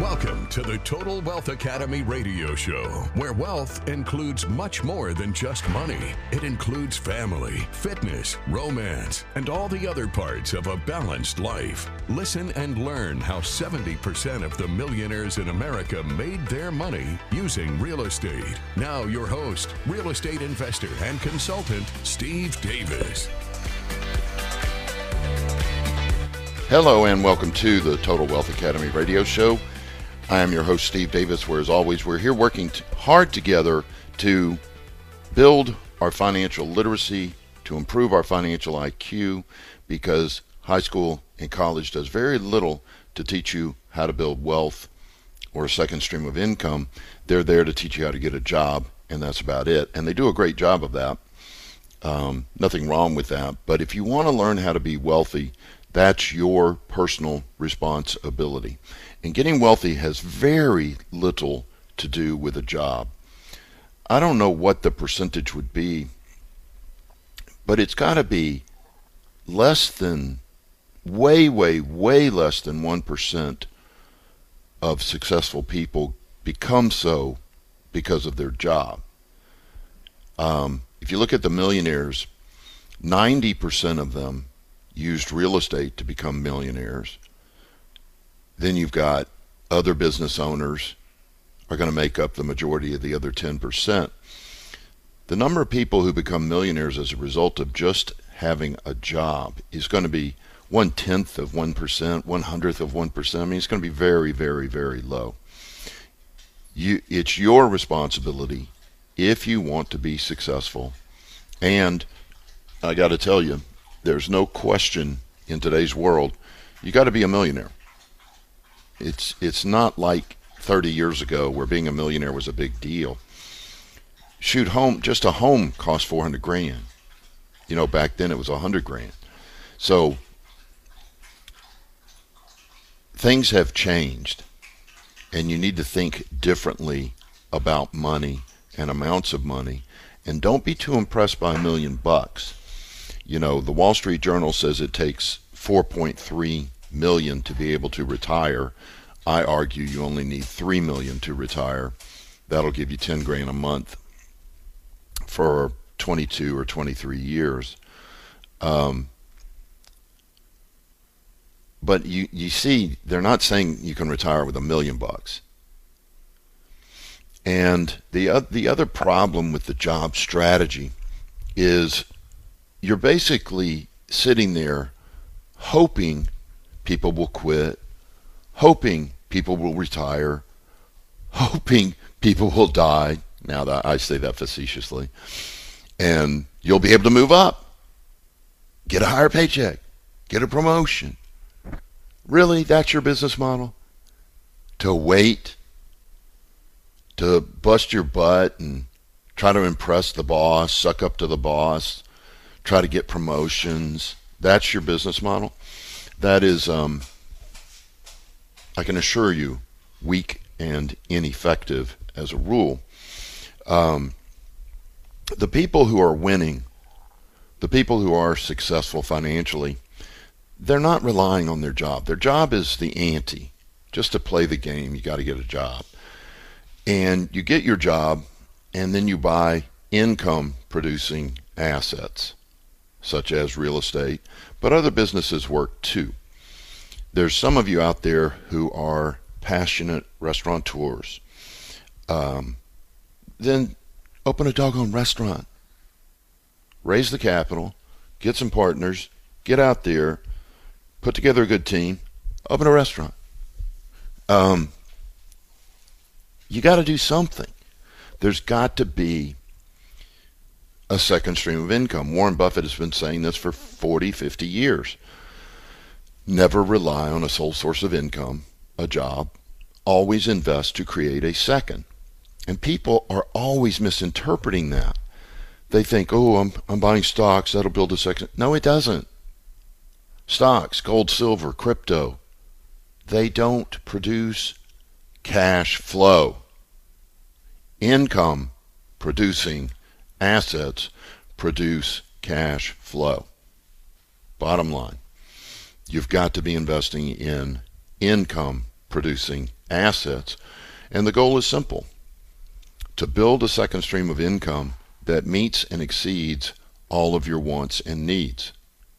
Welcome to the Total Wealth Academy radio show, where wealth includes much more than just money. It includes family, fitness, romance, and all the other parts of a balanced life. Listen and learn how 70% of the millionaires in America made their money using real estate. Now your host, real estate investor and consultant, Steve Davis. Hello and welcome to the Total Wealth Academy radio show. I am your host, Steve Davis, where as always, we're here working hard together to build our financial literacy, to improve our financial IQ, because high school and college does very little to teach you how to build wealth or a second stream of income. They're there to teach you how to get a job, and that's about it. And they do a great job of that. Nothing wrong with that. But if you want to learn how to be wealthy, that's your personal responsibility. And getting wealthy has very little to do with a job. I don't know what the percentage would be, but it's got to be less than, way less than 1% of successful people become so because of their job. If you look at the millionaires, 90% of them used real estate to become millionaires. Then you've got other business owners are going to make up the majority of the other 10%. The number of people who become millionaires as a result of just having a job is going to be 1/10 of 1%, 1/100th of 1%. I mean, it's going to be very, very, very low. It's your responsibility if you want to be successful. And I got to tell you, there's no question in today's world, you got to be a millionaire. It's not like 30 years ago where being a millionaire was a big deal. Shoot, just a home cost $400,000. You know, back then it was $100,000. So things have changed, and you need to think differently about money and amounts of money. And don't be too impressed by $1 million. You know, the Wall Street Journal says it takes 4.3 million to be able to retire. I argue you only need 3 million to retire. That'll give you $10,000 a month for 22 or 23 years. But you see, they're not saying you can retire with $1 million. And the other problem with the job strategy is you're basically sitting there hoping people will quit, hoping people will retire, hoping people will die. Now, that I say that facetiously. And you'll be able to move up, get a higher paycheck, get a promotion. Really, that's your business model? To wait, to bust your butt and try to impress the boss, suck up to the boss, try to get promotions. That's your business model? That is, I can assure you, weak and ineffective as a rule. The people who are winning, the people who are successful financially, they're not relying on their job. Their job is the ante. Just to play the game, you got to get a job. And you get your job, and then you buy income-producing assets, such as real estate, but other businesses work too. There's some of you out there who are passionate restaurateurs. Then open a doggone restaurant. Raise the capital, get some partners, get out there, put together a good team, open a restaurant. You got to do something. There's got to be a second stream of income. Warren Buffett has been saying this for 40, 50 years. Never rely on a sole source of income, a job. Always invest to create a second. And people are always misinterpreting that. They think, oh, I'm buying stocks, that'll build a second. No, it doesn't. Stocks, gold, silver, crypto, they don't produce cash flow. Income producing assets produce cash flow. Bottom line, you've got to be investing in income producing assets. And the goal is simple: to build a second stream of income that meets and exceeds all of your wants and needs.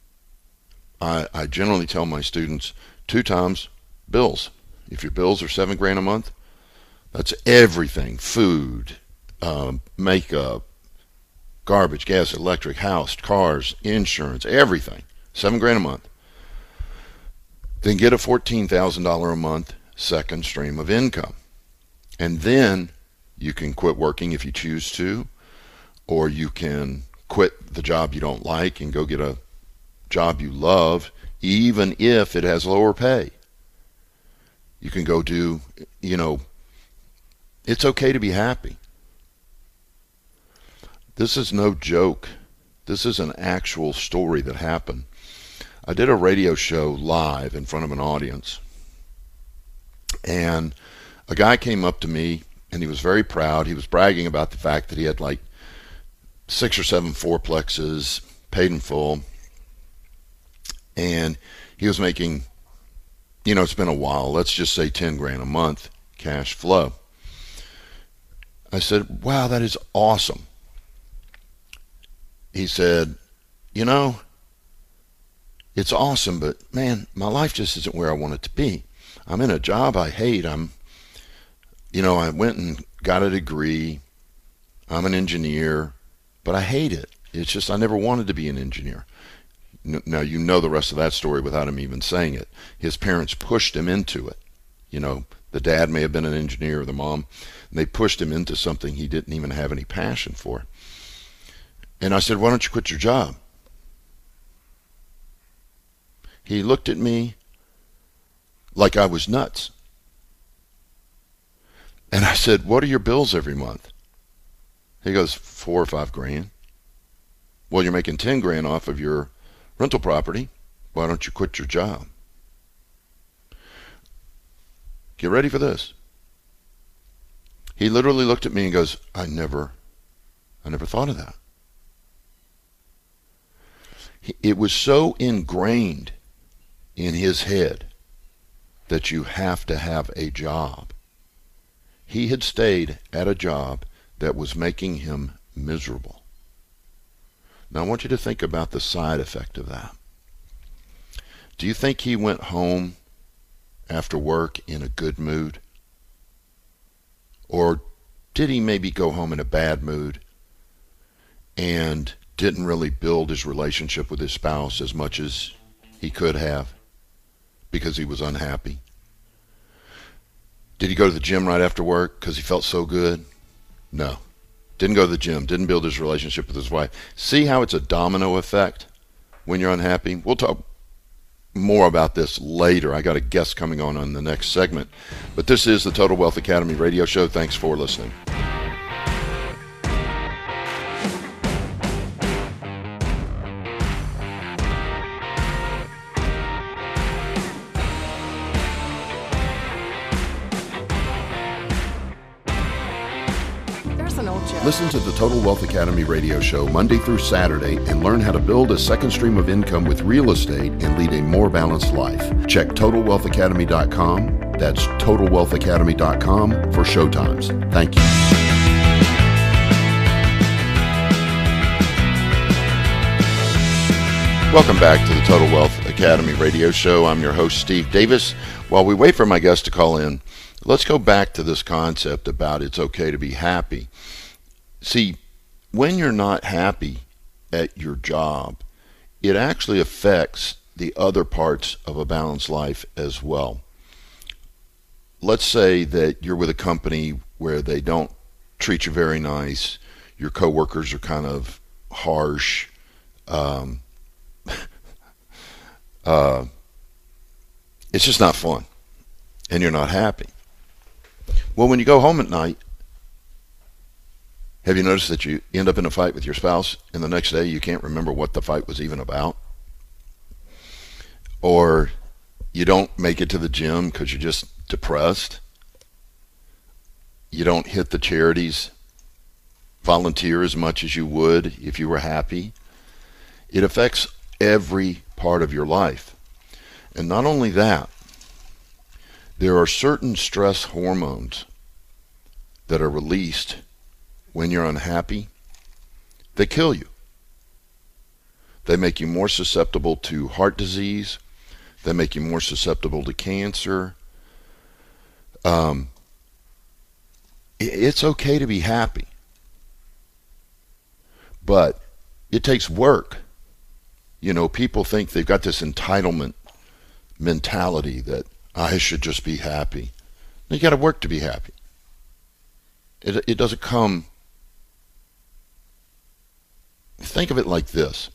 I generally tell my students 2 times bills. If your bills are $7,000 a month, that's everything: food, makeup, garbage, gas, electric, house, cars, insurance, everything. $7,000 a month. Then get a $14,000 a month second stream of income. And then you can quit working if you choose to, or you can quit the job you don't like and go get a job you love, even if it has lower pay. You can go do, it's okay to be happy. This is no joke. This is an actual story that happened. I did a radio show live in front of an audience, and a guy came up to me, and he was very proud. He was bragging about the fact that he had like 6 or 7 fourplexes, paid in full, and he was making, it's been a while, let's just say $10,000 a month cash flow. I said, wow, that is awesome. He said, it's awesome, but man, my life just isn't where I want it to be. I'm in a job I hate. I went and got a degree. I'm an engineer, but I hate it. It's just I never wanted to be an engineer. Now, you know the rest of that story without him even saying it. His parents pushed him into it. The dad may have been an engineer, or the mom, and they pushed him into something he didn't even have any passion for. And I said, why don't you quit your job? He looked at me like I was nuts. And I said, what are your bills every month? He goes, $4,000 or $5,000. Well, you're making $10,000 off of your rental property. Why don't you quit your job? Get ready for this. He literally looked at me and goes, I never thought of that. It was so ingrained in his head that you have to have a job. He had stayed at a job that was making him miserable. Now I want you to think about the side effect of that. Do you think he went home after work in a good mood? Or did he maybe go home in a bad mood and didn't really build his relationship with his spouse as much as he could have because he was unhappy? Did he go to the gym right after work because he felt so good? No. Didn't go to the gym. Didn't build his relationship with his wife. See how it's a domino effect when you're unhappy? We'll talk more about this later. I got a guest coming on the next segment. But this is the Total Wealth Academy radio show. Thanks for listening. Listen to the Total Wealth Academy radio show Monday through Saturday and learn how to build a second stream of income with real estate and lead a more balanced life. Check TotalWealthAcademy.com. That's TotalWealthAcademy.com for showtimes. Thank you. Welcome back to the Total Wealth Academy radio show. I'm your host, Steve Davis. While we wait for my guest to call in, let's go back to this concept about it's okay to be happy. See, when you're not happy at your job, it actually affects the other parts of a balanced life as well. Let's say that you're with a company where they don't treat you very nice. Your coworkers are kind of harsh. It's just not fun, and you're not happy. Well, when you go home at night, have you noticed that you end up in a fight with your spouse and the next day you can't remember what the fight was even about? Or you don't make it to the gym because you're just depressed. You don't hit the charities, volunteer as much as you would if you were happy. It affects every part of your life. And not only that, There are certain stress hormones that are released when you're unhappy. They kill you. They make you more susceptible to heart disease. They make you more susceptible to cancer. It's okay to be happy, but it takes work. You know, people think they've got this entitlement mentality that I should just be happy. You got to work to be happy. It doesn't come. Think of it like this.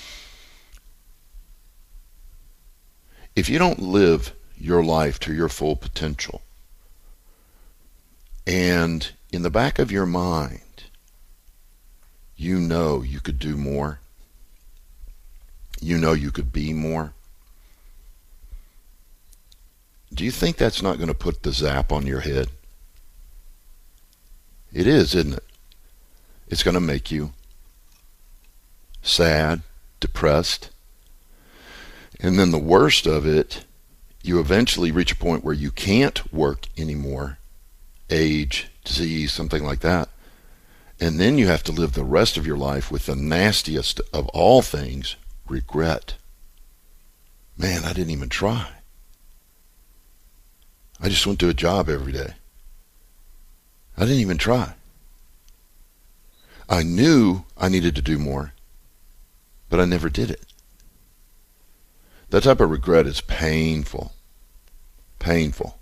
If you don't live your life to your full potential, and in the back of your mind, you know you could do more, you know you could be more, do you think that's not going to put the zap on your head? It is, isn't it? It's going to make you sad, depressed. And then the worst of it, you eventually reach a point where you can't work anymore. Age, disease, something like that. And then you have to live the rest of your life with the nastiest of all things, regret. Man, I didn't even try. I just went to a job every day. I didn't even try. I knew I needed to do more, but I never did it. That type of regret is painful. Painful.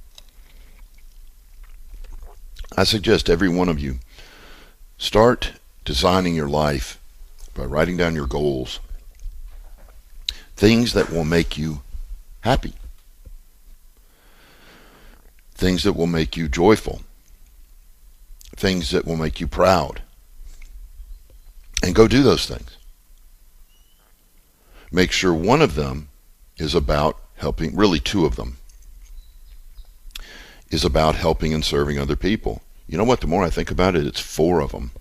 I suggest every one of you start designing your life by writing down your goals. Things that will make you happy. Things that will make you joyful. Things that will make you proud. And go do those things. Make sure one of them is about helping, really two of them, is about helping and serving other people. You know what? The more I think about it, it's four of them.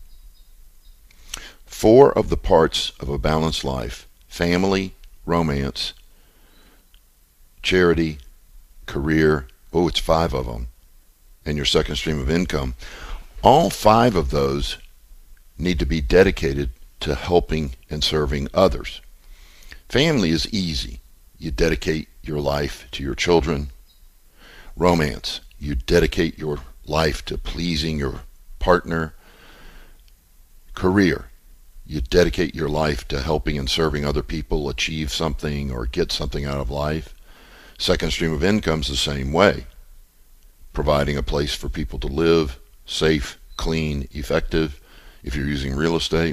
Four of the parts of a balanced life: family, romance, charity, career. Oh, it's five of them. And your second stream of income. All five of those need to be dedicated to helping and serving others. Family is easy. You dedicate your life to your children. Romance, you dedicate your life to pleasing your partner. Career, you dedicate your life to helping and serving other people achieve something or get something out of life. Second stream of income is the same way. Providing a place for people to live, safe, clean, effective, if you're using real estate.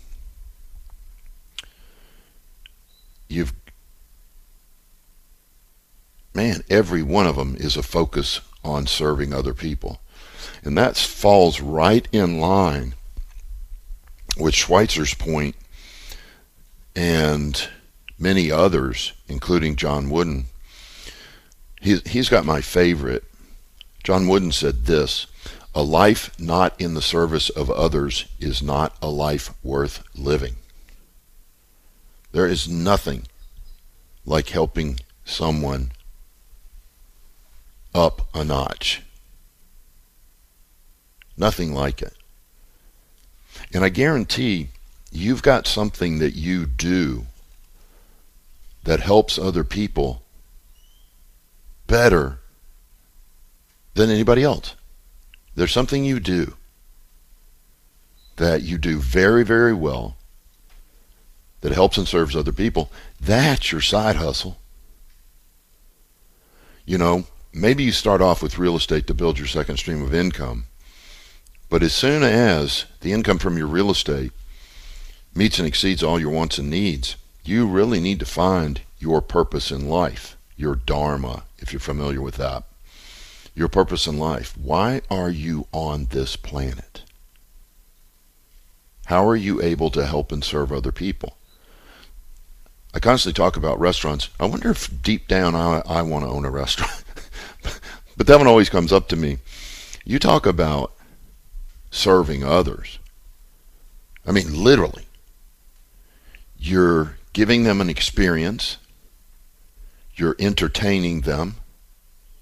Every one of them is a focus on serving other people. And that falls right in line with Schweitzer's point and many others, including John Wooden. He's got my favorite. John Wooden said this: a life not in the service of others is not a life worth living. There is nothing like helping someone up a notch. Nothing like it. And I guarantee you've got something that you do that helps other people better than anybody else. There's something you do that you do very, very well that helps and serves other people. That's your side hustle. You know, maybe you start off with real estate to build your second stream of income, but as soon as the income from your real estate meets and exceeds all your wants and needs, you really need to find your purpose in life, your dharma, if you're familiar with that. Your purpose in life. Why are you on this planet? How are you able to help and serve other people? I constantly talk about restaurants. I wonder if deep down I want to own a restaurant. But that one always comes up to me. You talk about serving others. I mean, literally. You're giving them an experience. You're entertaining them.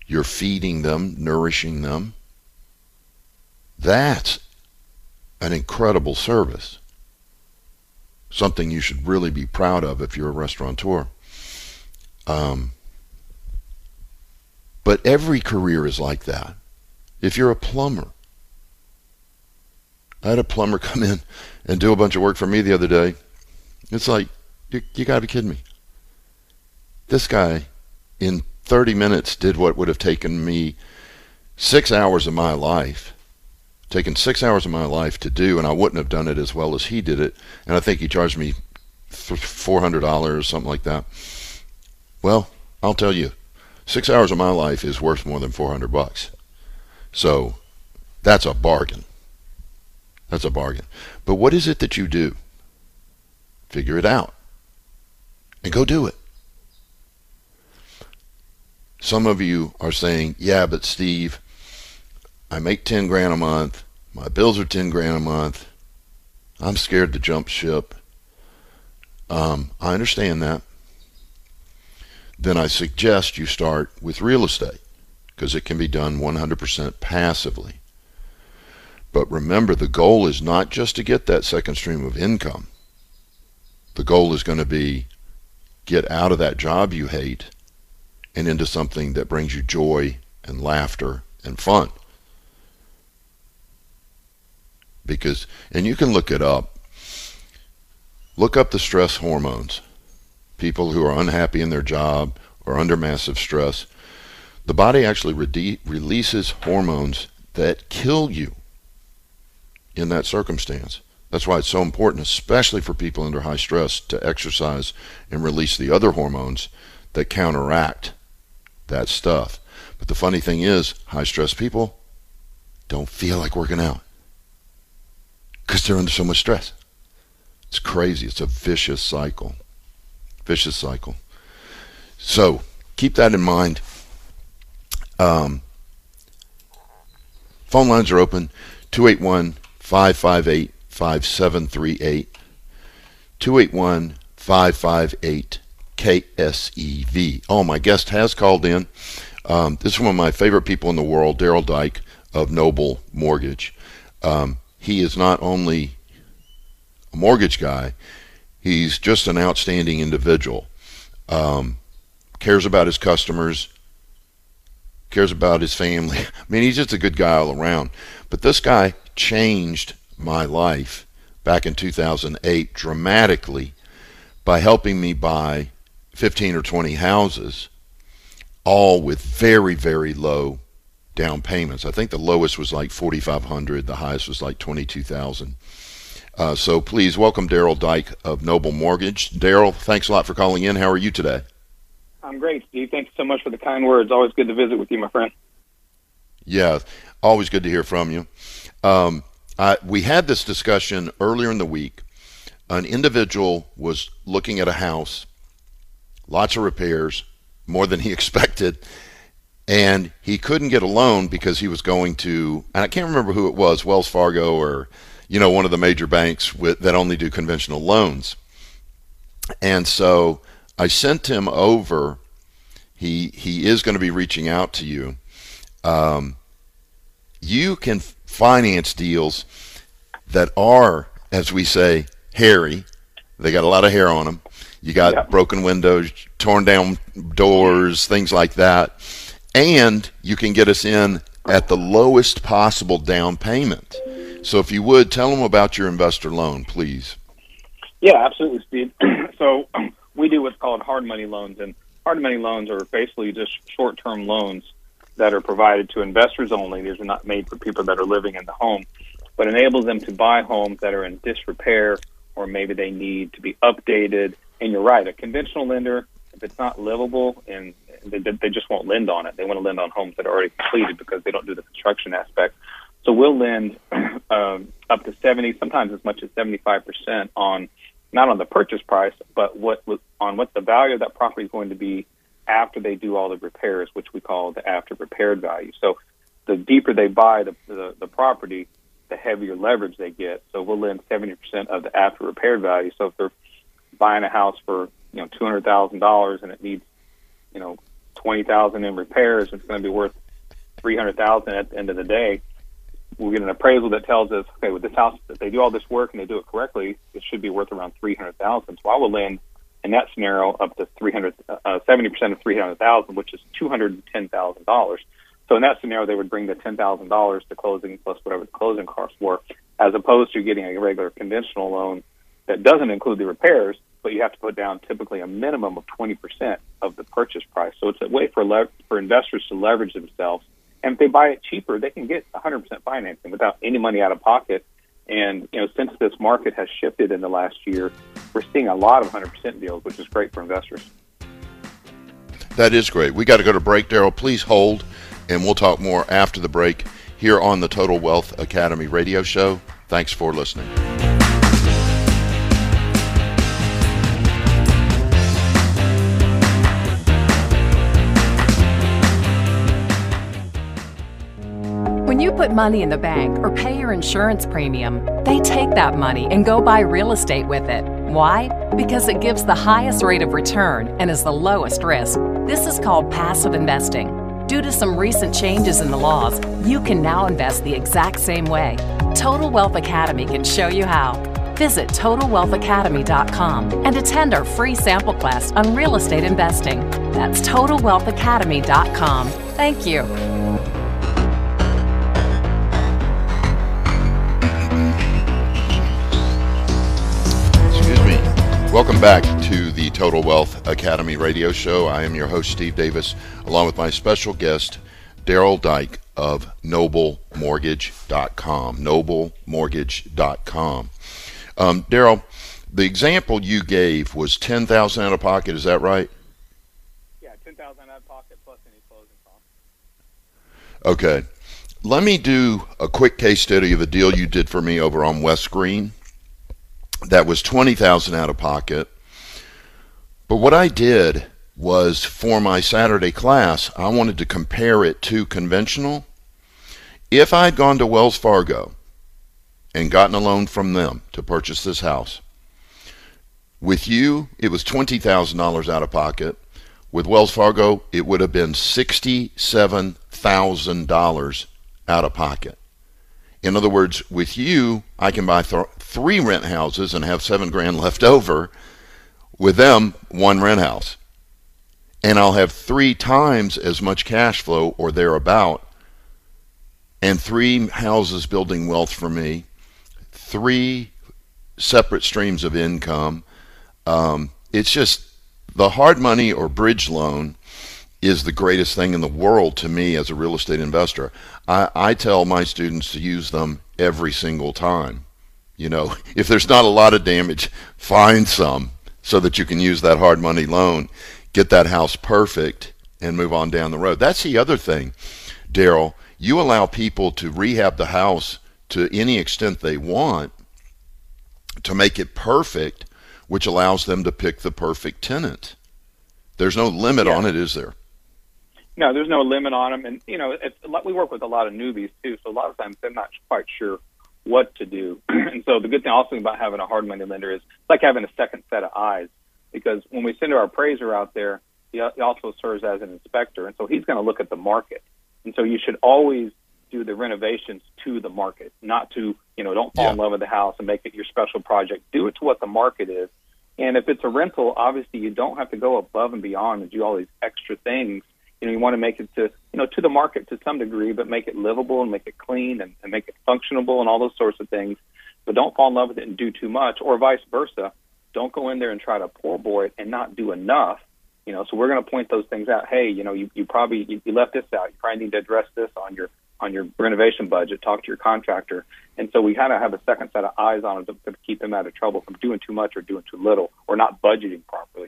You're feeding them, nourishing them. That's an incredible service. Something you should really be proud of if you're a restaurateur. But every career is like that. If you're a plumber, I had a plumber come in and do a bunch of work for me the other day. It's like, you gotta be kidding me. This guy, in 30 minutes, did what would have taken me 6 hours of my life. Taken 6 hours of my life to do, and I wouldn't have done it as well as he did it. And I think he charged me $400 or something like that. Well, I'll tell you, 6 hours of my life is worth more than $400. So that's a bargain. That's a bargain. But what is it that you do? Figure it out and go do it. Some of you are saying, yeah, but Steve, I make 10 grand a month. My bills are 10 grand a month. I'm scared to jump ship. I understand that. Then I suggest you start with real estate because it can be done 100% passively. But remember, the goal is not just to get that second stream of income. The goal is going to be get out of that job you hate and into something that brings you joy and laughter and fun. Because, and you can look it up. Look up the stress hormones. People who are unhappy in their job or under massive stress, the body actually releases hormones that kill you in that circumstance. That's why it's so important, especially for people under high stress, to exercise and release the other hormones that counteract that stuff. But the funny thing is, high stress people don't feel like working out because they're under so much stress. It's crazy. It's a vicious cycle. Vicious cycle. So keep that in mind. Phone lines are open. 281-558-5738. 281-558-KSEV. Oh, my guest has called in. This is one of my favorite people in the world, Daryl Dyke of Noble Mortgage. He is not only a mortgage guy, he's just an outstanding individual. Cares about his customers, cares about his family. I mean, he's just a good guy all around. But this guy changed my life back in 2008 dramatically by helping me buy 15 or 20 houses, all with very, very low down payments. I think the lowest was like $4,500. The highest was like $22,000. So please welcome Daryl Dyke of Noble Mortgage. Daryl, thanks a lot for calling in. How are you today? I'm great, Steve. Thanks so much for the kind words. Always good to visit with you, my friend. Yeah, always good to hear from you. We had this discussion earlier in the week. An individual was looking at a house, lots of repairs, more than he expected, and he couldn't get a loan because he was going to, and I can't remember who it was, Wells Fargo or, one of the major banks that only do conventional loans. And so I sent him over. He is going to be reaching out to you. You can finance deals that are, as we say, hairy. They got a lot of hair on them. You got broken windows, torn down doors, things like that. And you can get us in at the lowest possible down payment. So if you would, tell them about your investor loan, please. Yeah, absolutely, Steve. So we do what's called hard money loans, and hard money loans are basically just short-term loans that are provided to investors only. These are not made for people that are living in the home, but enables them to buy homes that are in disrepair or maybe they need to be updated. And you're right, a conventional lender, if it's not livable, and they just won't lend on it. They want to lend on homes that are already completed because they don't do the construction aspect. So we'll lend up to 70, sometimes as much as 75% on not on the purchase price, but on what the value of that property is going to be after they do all the repairs, which we call the after repaired value. So the deeper they buy the property, the heavier leverage they get. So we'll lend 70% of the after repaired value. So if they're buying a house for $200,000 and it needs $20,000 in repairs. It's going to be worth $300,000 at the end of the day. We get an appraisal that tells us, okay, with this house, if they do all this work and they do it correctly, it should be worth around $300,000. So I will lend in that scenario up to 70% of $300,000, which is $210,000. So in that scenario, they would bring the $10,000 to closing plus whatever the closing costs were, as opposed to getting a regular conventional loan that doesn't include the repairs, but you have to put down typically a minimum of 20% of the purchase price. So it's a way for investors to leverage themselves. And if they buy it cheaper, they can get 100% financing without any money out of pocket. And, since this market has shifted in the last year, we're seeing a lot of 100% deals, which is great for investors. That is great. We got to go to break, Daryl. Please hold, and we'll talk more after the break here on the Total Wealth Academy radio show. Thanks for listening. When you put money in the bank or pay your insurance premium, they take that money and go buy real estate with it. Why? Because it gives the highest rate of return and is the lowest risk. This is called passive investing. Due to some recent changes in the laws, you can now invest the exact same way. Total Wealth Academy can show you how. Visit TotalWealthAcademy.com and attend our free sample class on real estate investing. That's TotalWealthAcademy.com. Thank you. Welcome back to the Total Wealth Academy radio show. I am your host, Steve Davis, along with my special guest, Daryl Dyke of NobleMortgage.com. NobleMortgage.com. Daryl, the example you gave was $10,000 out of pocket. Is that right? Yeah, $10,000 out of pocket plus any closing costs. Okay. Let me do a quick case study of a deal you did for me over on West Green. That was $20,000 out of pocket. But what I did was, for my Saturday class, I wanted to compare it to conventional. If I'd gone to Wells Fargo and gotten a loan from them to purchase this house, with you, it was $20,000 out of pocket. With Wells Fargo, it would have been $67,000 out of pocket. In other words, with you, I can buy 3 rent houses and have $7,000 left over. With them, 1 rent house. And I'll have 3 times as much cash flow or thereabout, and 3 houses building wealth for me, 3 separate streams of income. It's just the hard money or bridge loan is the greatest thing in the world to me as a real estate investor. I tell my students to use them every single time. If there's not a lot of damage, find some so that you can use that hard money loan, get that house perfect, and move on down the road. That's the other thing, Daryl. You allow people to rehab the house to any extent they want to make it perfect, which allows them to pick the perfect tenant. There's no limit on it, is there? No, there's no limit on them. And, we work with a lot of newbies, too, so a lot of times they're not quite sure what to do. And so the good thing also about having a hard money lender is it's like having a second set of eyes, because when we send our appraiser out there, he also serves as an inspector, and so he's going to look at the market. And so you should always do the renovations to the market, not to, don't fall in love with the house and make it your special project. Do it to what the market is. And if it's a rental, obviously you don't have to go above and beyond and do all these extra things. You want to make it to the market to some degree, but make it livable and make it clean and make it functionable and all those sorts of things. But don't fall in love with it and do too much, or vice versa. Don't go in there and try to poor boy it and not do enough. So we're going to point those things out. Hey, you left this out. You probably need to address this on your renovation budget. Talk to your contractor. And so we kind of have a second set of eyes on them to keep them out of trouble from doing too much or doing too little or not budgeting properly.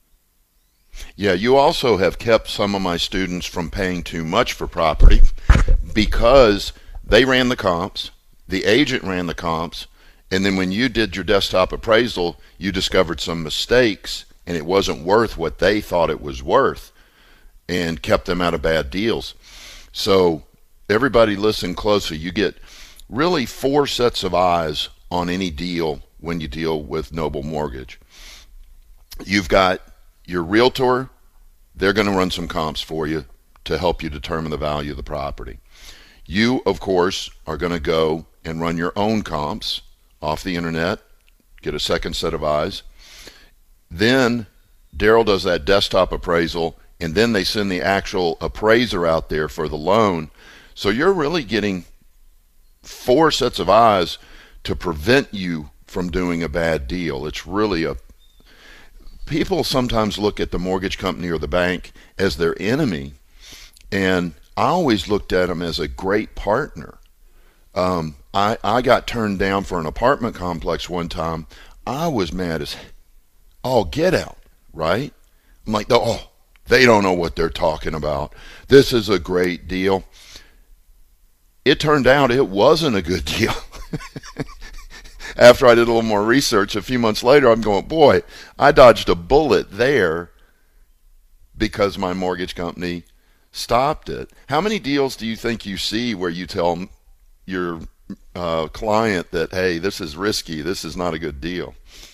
Yeah, you also have kept some of my students from paying too much for property because they ran the comps, the agent ran the comps, and then when you did your desktop appraisal, you discovered some mistakes and it wasn't worth what they thought it was worth, and kept them out of bad deals. So everybody listen closely. You get really 4 sets of eyes on any deal when you deal with Noble Mortgage. You've got your realtor they're going to run some comps for you to help you determine the value of the property. You, of course, are going to go and run your own comps off the internet, get a second set of eyes. Then Daryl does that desktop appraisal, and then they send the actual appraiser out there for the loan. So you're really getting 4 sets of eyes to prevent you from doing a bad deal. It's really people sometimes look at the mortgage company or the bank as their enemy, and I always looked at them as a great partner. I got turned down for an apartment complex one time. I was mad as all get out, right? I'm like, oh, they don't know what they're talking about. This is a great deal. It turned out it wasn't a good deal. After I did a little more research, a few months later, I'm going, boy, I dodged a bullet there because my mortgage company stopped it. How many deals do you think you see where you tell your client that, hey, this is risky, this is not a good deal?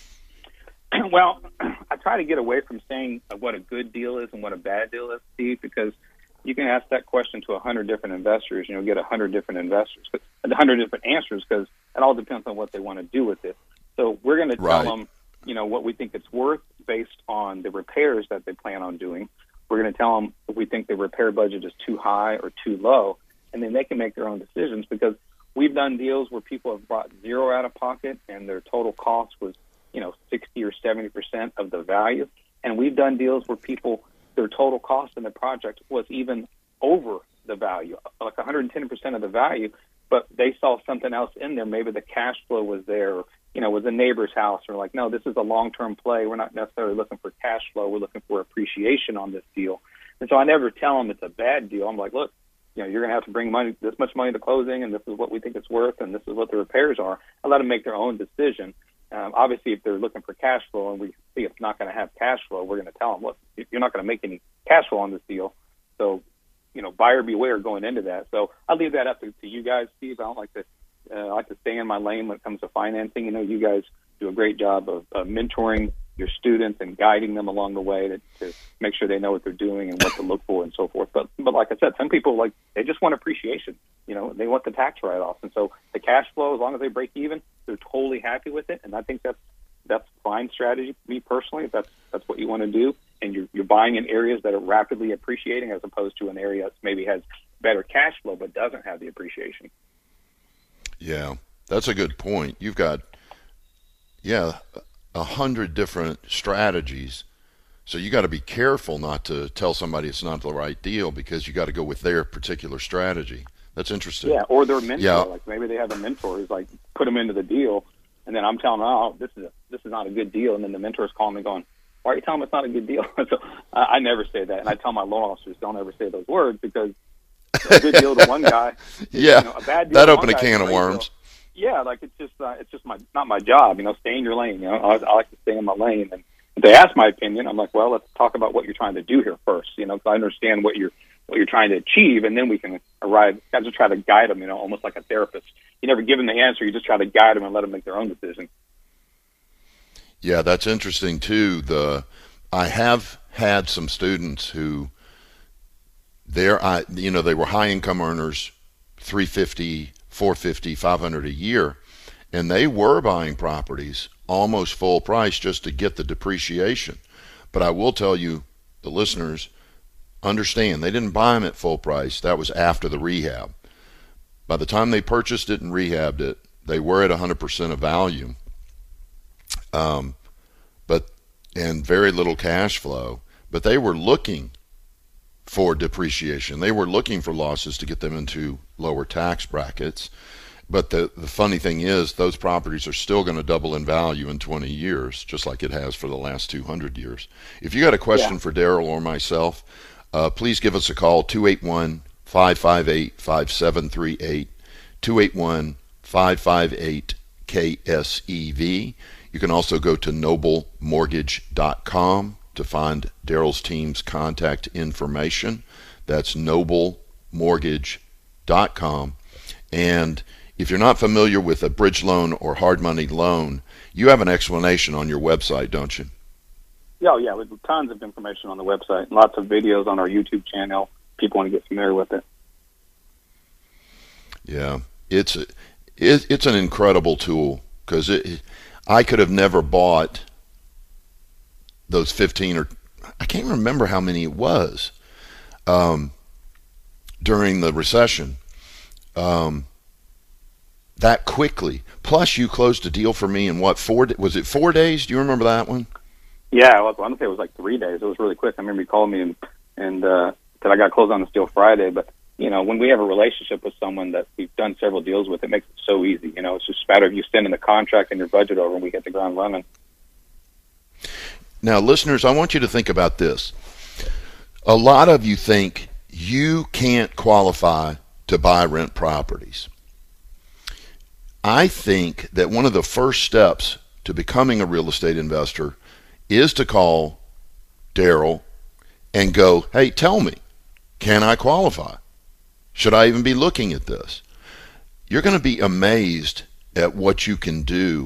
Well, I try to get away from saying what a good deal is and what a bad deal is, Steve, because you can ask that question to 100 different investors, and you'll get 100 different investors, 100 different answers, because it all depends on what they want to do with it. So we're going to tell them, what we think it's worth based on the repairs that they plan on doing. We're going to tell them if we think the repair budget is too high or too low, and then they can make their own decisions, because we've done deals where people have brought zero out of pocket and their total cost was 60 or 70% of the value. And we've done deals where their total cost in the project was even over the value, like 110% of the value, but they saw something else in there. Maybe the cash flow was there, or, was a neighbor's house, or like, no, this is a long-term play. We're not necessarily looking for cash flow. We're looking for appreciation on this deal. And so I never tell them it's a bad deal. I'm like, look, you're going to have to bring this much money to closing, and this is what we think it's worth, and this is what the repairs are. I let them make their own decision. Obviously, if they're looking for cash flow and we see it's not going to have cash flow, we're going to tell them, look, you're not going to make any cash flow on this deal. So, buyer beware going into that. So I'll leave that up to you guys, Steve. I don't like to I like to stay in my lane when it comes to financing. You guys do a great job of mentoring your students and guiding them along the way to make sure they know what they're doing and what to look for and so forth. But like I said, some people, they just want appreciation. They want the tax write-offs. And so the cash flow, as long as they break even, they're totally happy with it. And I think that's fine strategy. Me personally, if that's what you want to do, and you're buying in areas that are rapidly appreciating as opposed to an area that maybe has better cash flow but doesn't have the appreciation. Yeah, that's a good point. You've got, 100 different strategies. So you got to be careful not to tell somebody it's not the right deal, because you got to go with their particular strategy. That's interesting. Yeah, or their mentor. Like maybe they have a mentor who's like, put them into the deal, and then I'm telling them, oh, this is not a good deal, and then the mentor's calling me going, why are you telling me it's not a good deal? So I never say that, and I tell my loan officers, don't ever say those words, because a good deal to one guy, a bad deal that to open one a guy can is of worms. Deal. Yeah, it's just not my job. Stay in your lane. I like to stay in my lane, and if they ask my opinion, I'm like, well, let's talk about what you're trying to do here first. Because I understand what you're trying to achieve, and then we can arrive. I just try to guide them, almost like a therapist. You never give them the answer; you just try to guide them and let them make their own decision. Yeah, that's interesting too. I have had some students who they were high income earners, $350, $450, $500 a year, and they were buying properties almost full price just to get the depreciation. But I will tell you, the listeners, understand, they didn't buy them at full price. That was after the rehab. By the time they purchased it and rehabbed it, they were at 100% of value, and very little cash flow. But they were looking for depreciation. They were looking for losses to get them into lower tax brackets. But the funny thing is, those properties are still going to double in value in 20 years, just like it has for the last 200 years. If you got a question for Daryl or myself, please give us a call, 281-558-5738, 281-558-KSEV. You can also go to noblemortgage.com to find Daryl's team's contact information. That's noblemortgage.com. And if you're not familiar with a bridge loan or hard money loan, you have an explanation on your website, don't you? Yeah, with tons of information on the website, lots of videos on our YouTube channel. People want to get familiar with it. Yeah, it's an incredible tool, because I could have never bought those 15, or I can't remember how many it was, during the recession, that quickly. Plus, you closed a deal for me in what, 4 days? Do you remember that one? Yeah, I want to say it was like 3 days. It was really quick. I remember you called me and said I got closed on this deal Friday. But, when we have a relationship with someone that we've done several deals with, it makes it so easy. It's just a matter of you sending the contract and your budget over, and we hit the ground running. Now, listeners, I want you to think about this. A lot of you think you can't qualify to buy rent properties. I think that one of the first steps to becoming a real estate investor is to call Daryl and go, hey, tell me, can I qualify? Should I even be looking at this? You're going to be amazed at what you can do.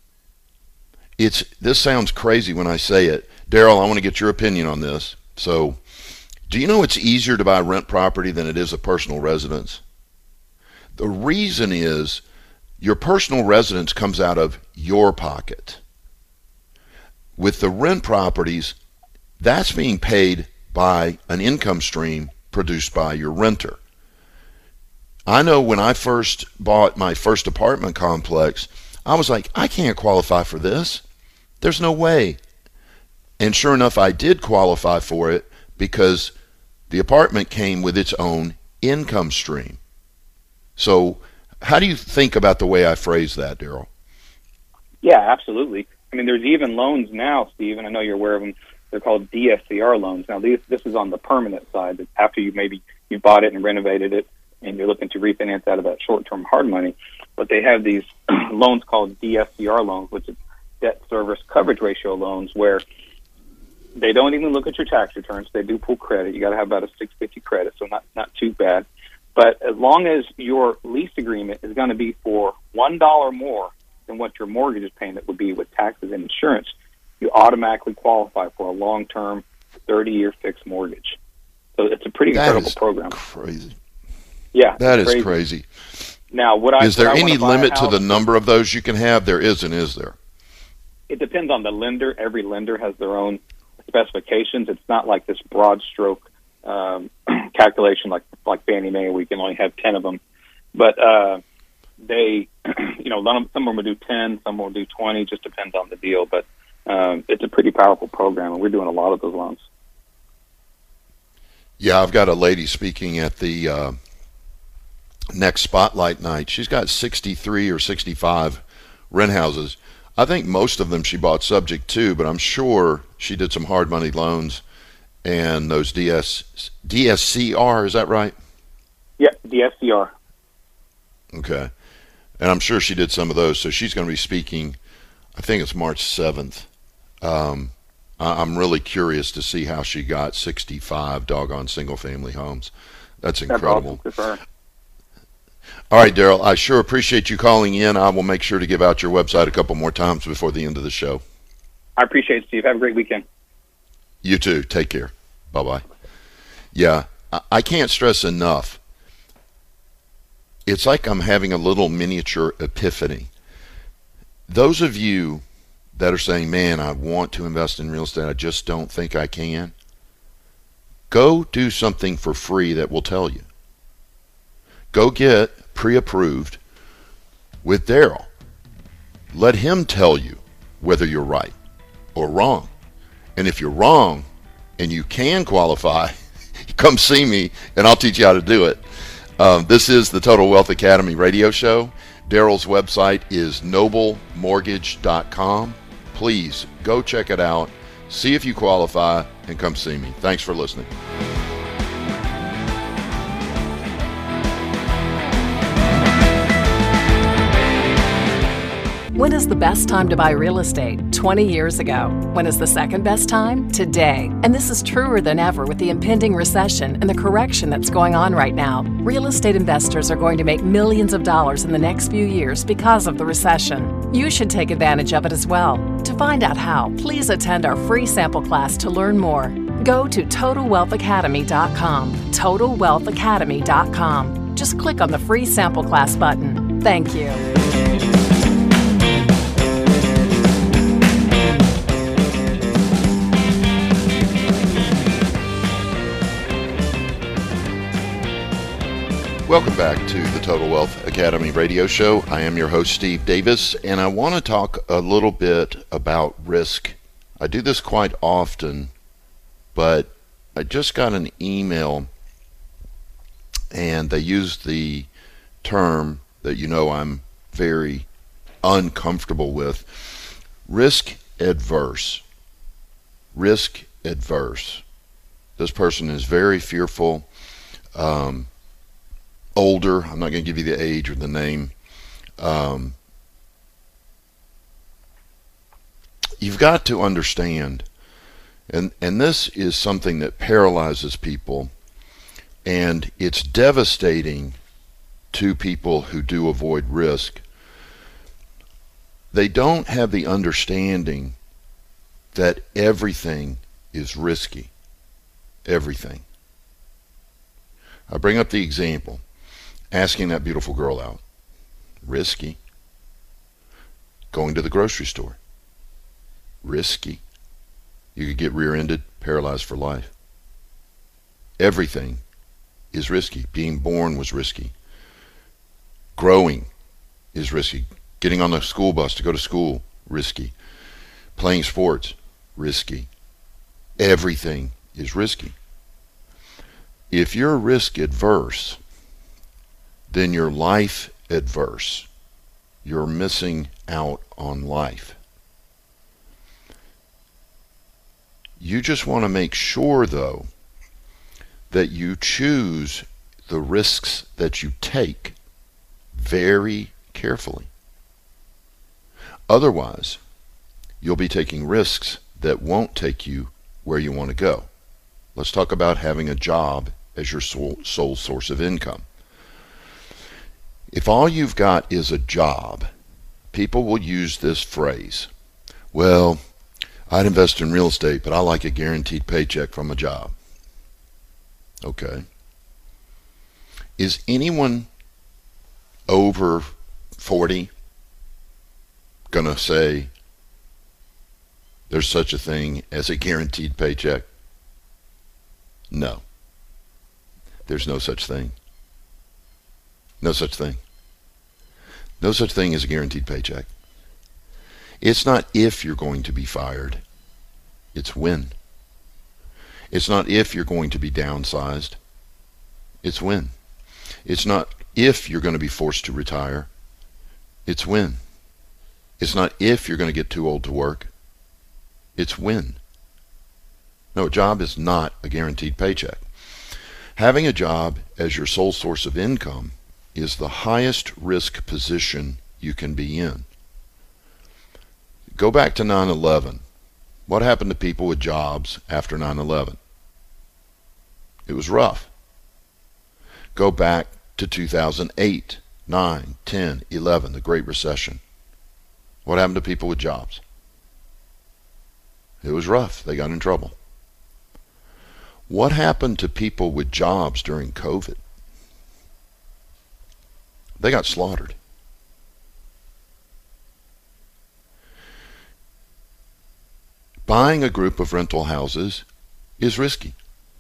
This sounds crazy when I say it. Daryl, I want to get your opinion on this. So, do you know it's easier to buy rent property than it is a personal residence? The reason is your personal residence comes out of your pocket. With the rent properties, that's being paid by an income stream produced by your renter. I know when I first bought my first apartment complex, I was like, I can't qualify for this. There's no way. And sure enough, I did qualify for it because the apartment came with its own income stream. So how do you think about the way I phrase that, Daryl? Yeah, absolutely. I mean, there's even loans now, Steve, and I know you're aware of them. They're called DSCR loans. Now, this is on the permanent side. After you bought it and renovated it, and you're looking to refinance out of that short-term hard money. But they have these loans called DSCR loans, which is debt service coverage ratio loans, where they don't even look at your tax returns. They do pull credit. You got to have about a 650 credit, so not too bad. But as long as your lease agreement is going to be for $1 more than what your mortgage payment would be with taxes and insurance, you automatically qualify for a long-term 30-year fixed mortgage. So it's a pretty incredible program. Crazy. Yeah, that is crazy. Now, is there any limit to the number of those you can have? There isn't, is there? It depends on the lender. Every lender has their own specifications. It's not like this broad stroke calculation like Fannie Mae, where you can only have 10 of them. But they, some of them will do 10, some will do 20. Just depends on the deal. But it's a pretty powerful program, and we're doing a lot of those loans. Yeah, I've got a lady speaking at the next Spotlight night. She's got 63 or 65 rent houses. I think most of them she bought subject to, but I'm sure she did some hard money loans and those DSCR, is that right? Yeah, DSCR. Okay. And I'm sure she did some of those, so she's going to be speaking, I think it's March 7th. I'm really curious to see how she got 65 doggone single-family homes. That's incredible. That's awesome. All right, Daryl, I sure appreciate you calling in. I will make sure to give out your website a couple more times before the end of the show. I appreciate it, Steve. Have a great weekend. You too. Take care. Bye-bye. Yeah, I can't stress enough. It's like I'm having a little miniature epiphany. Those of you that are saying, man, I want to invest in real estate, I just don't think I can, go do something for free that will tell you. Go get pre-approved with Daryl. Let him tell you whether you're right or wrong. And if you're wrong and you can qualify, come see me and I'll teach you how to do it. This is the Total Wealth Academy radio show. Daryl's website is noblemortgage.com. Please go check it out, see if you qualify, and come see me. Thanks for listening. When is the best time to buy real estate? 20 years ago. When is the second best time? Today. And this is truer than ever with the impending recession and the correction that's going on right now. Real estate investors are going to make millions of dollars in the next few years because of the recession. You should take advantage of it as well. To find out how, please attend our free sample class to learn more. Go to TotalWealthAcademy.com. TotalWealthAcademy.com. Just click on the free sample class button. Thank you. Welcome back to the Total Wealth Academy radio show. I am your host, Steve Davis, and I want to talk a little bit about risk. I do this quite often, but I just got an email, and they used the term that I'm very uncomfortable with, risk adverse. Risk adverse. This person is very fearful. Older. I'm not going to give you the age or the name. You've got to understand, and this is something that paralyzes people, and it's devastating to people who do avoid risk. They don't have the understanding that everything is risky. Everything. I bring up the example. Asking that beautiful girl out. Risky. Going to the grocery store. Risky. You could get rear-ended, paralyzed for life. Everything is risky. Being born was risky. Growing is risky. Getting on the school bus to go to school, risky. Playing sports, risky. Everything is risky. If you're risk adverse, then you're life adverse. You're missing out on life. You just want to make sure, though, that you choose the risks that you take very carefully. Otherwise, you'll be taking risks that won't take you where you want to go. Let's talk about having a job as your sole source of income. If all you've got is a job, people will use this phrase, well, I'd invest in real estate, but I like a guaranteed paycheck from a job. Okay. Is anyone over 40 going to say there's such a thing as a guaranteed paycheck? No. There's no such thing. No such thing. No such thing as a guaranteed paycheck. It's not if you're going to be fired. It's when. It's not if you're going to be downsized. It's when. It's not if you're going to be forced to retire. It's when. It's not if you're going to get too old to work. It's when. No, a job is not a guaranteed paycheck. Having a job as your sole source of income is the highest risk position you can be in. Go back to 9/11. What happened to people with jobs after 9/11? It was rough. Go back to 2008, 9, 10, 11, the Great Recession. What happened to people with jobs? It was rough. They got in trouble. What happened to people with jobs during COVID? They got slaughtered. Buying a group of rental houses is risky.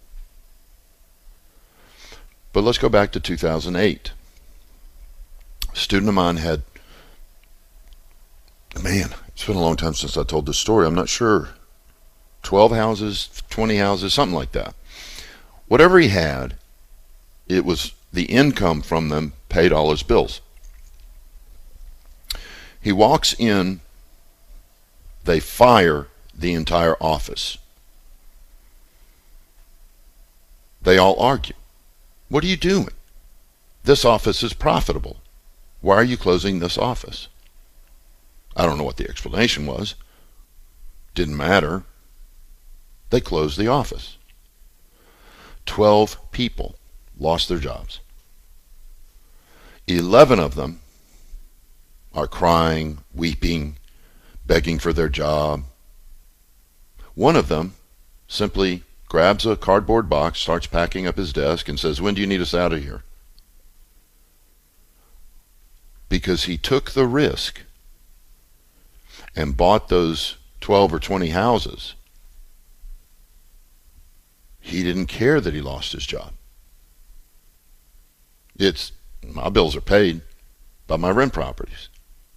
But let's go back to 2008. A student of mine had, it's been a long time since I told this story. I'm not sure. 12 houses, 20 houses, something like that. Whatever he had, it was the income from them paid all his bills. He walks in, they fire the entire office. They all argue. What are you doing? This office is profitable. Why are you closing this office? I don't know what the explanation was. Didn't matter. They closed the office. 12 people lost their jobs. 11 of them are crying, weeping, begging for their job. One of them simply grabs a cardboard box, starts packing up his desk, and says, "When do you need us out of here?" Because he took the risk and bought those 12 or 20 houses. He didn't care that he lost his job. My bills are paid by my rent properties.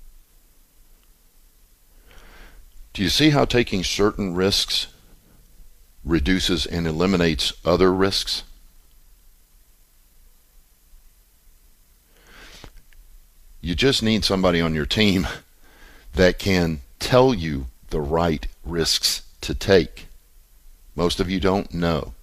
Do you see how taking certain risks reduces and eliminates other risks? You just need somebody on your team that can tell you the right risks to take. Most of you don't know.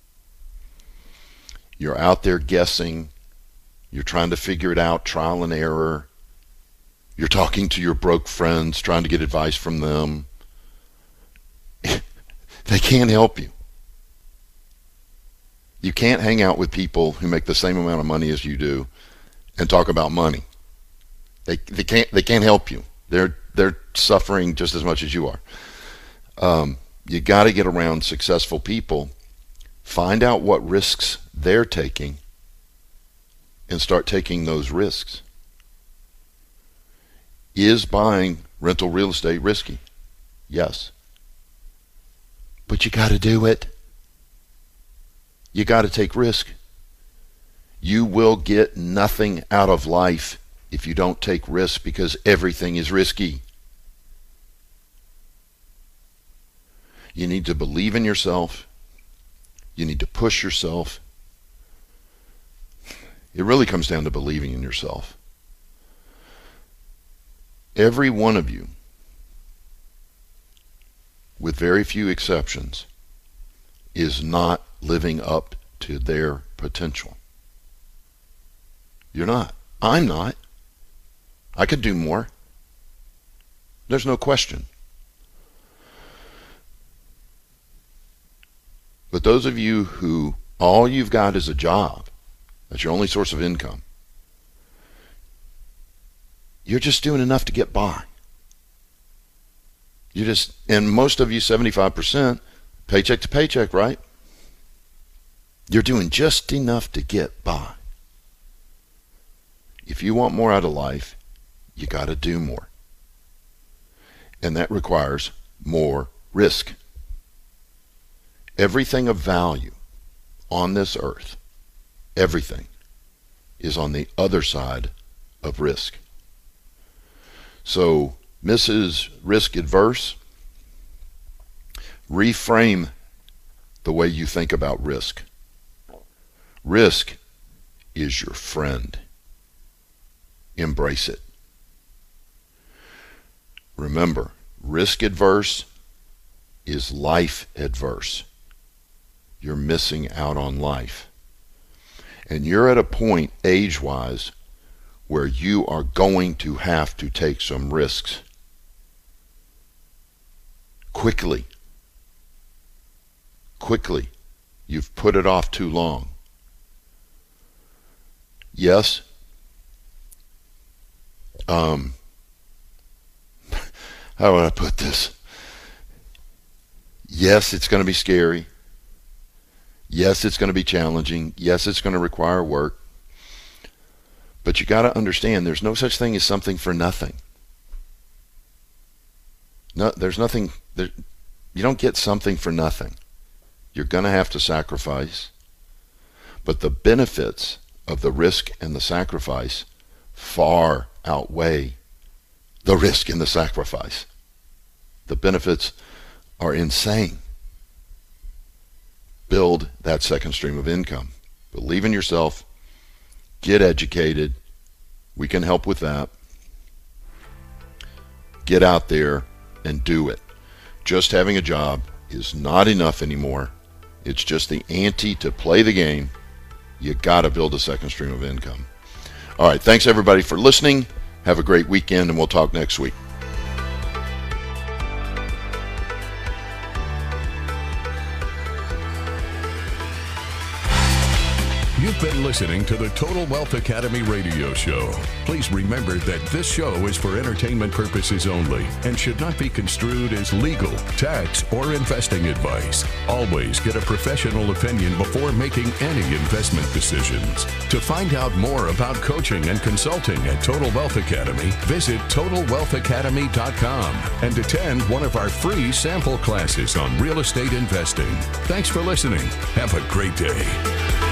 You're out there guessing. You're trying to figure it out, trial and error. You're talking to your broke friends, trying to get advice from them. They can't help you. You can't hang out with people who make the same amount of money as you do and talk about money. They can't help you. They're suffering just as much as you are. You got to get around successful people, find out what risks they're taking, and start taking those risks. Is buying rental real estate risky? Yes. But you got to do it. You got to take risk. You will get nothing out of life if you don't take risks, because everything is risky. You need to believe in yourself. You need to push yourself. It really comes down to believing in yourself. Every one of you, with very few exceptions, is not living up to their potential. You're not. I'm not. I could do more. There's no question. But those of you who all you've got is a job, that's your only source of income, you're just doing enough to get by. And most of you, 75%, paycheck to paycheck, right? You're doing just enough to get by. If you want more out of life, you got to do more. And that requires more risk. Everything of value on this earth, everything, is on the other side of risk. So, Mrs. Risk Adverse, reframe the way you think about risk. Risk is your friend. Embrace it. Remember, risk adverse is life adverse. You're missing out on life. And you're at a point, age-wise, where you are going to have to take some risks. Quickly. You've put it off too long. Yes. How would I put this? Yes, it's going to be scary. Yes, it's going to be challenging. Yes, it's going to require work. But you got to understand, there's no such thing as something for nothing. No, there's nothing. You don't get something for nothing. You're going to have to sacrifice. But the benefits of the risk and the sacrifice far outweigh the risk and the sacrifice. The benefits are insane. Build that second stream of income. Believe in yourself. Get educated. We can help with that. Get out there and do it. Just having a job is not enough anymore. It's just the ante to play the game. You got to build a second stream of income. All right. Thanks, everybody, for listening. Have a great weekend, and we'll talk next week. You've been listening to the Total Wealth Academy radio show. Please remember that this show is for entertainment purposes only and should not be construed as legal, tax, or investing advice. Always get a professional opinion before making any investment decisions. To find out more about coaching and consulting at Total Wealth Academy, visit TotalWealthAcademy.com and attend one of our free sample classes on real estate investing. Thanks for listening. Have a great day.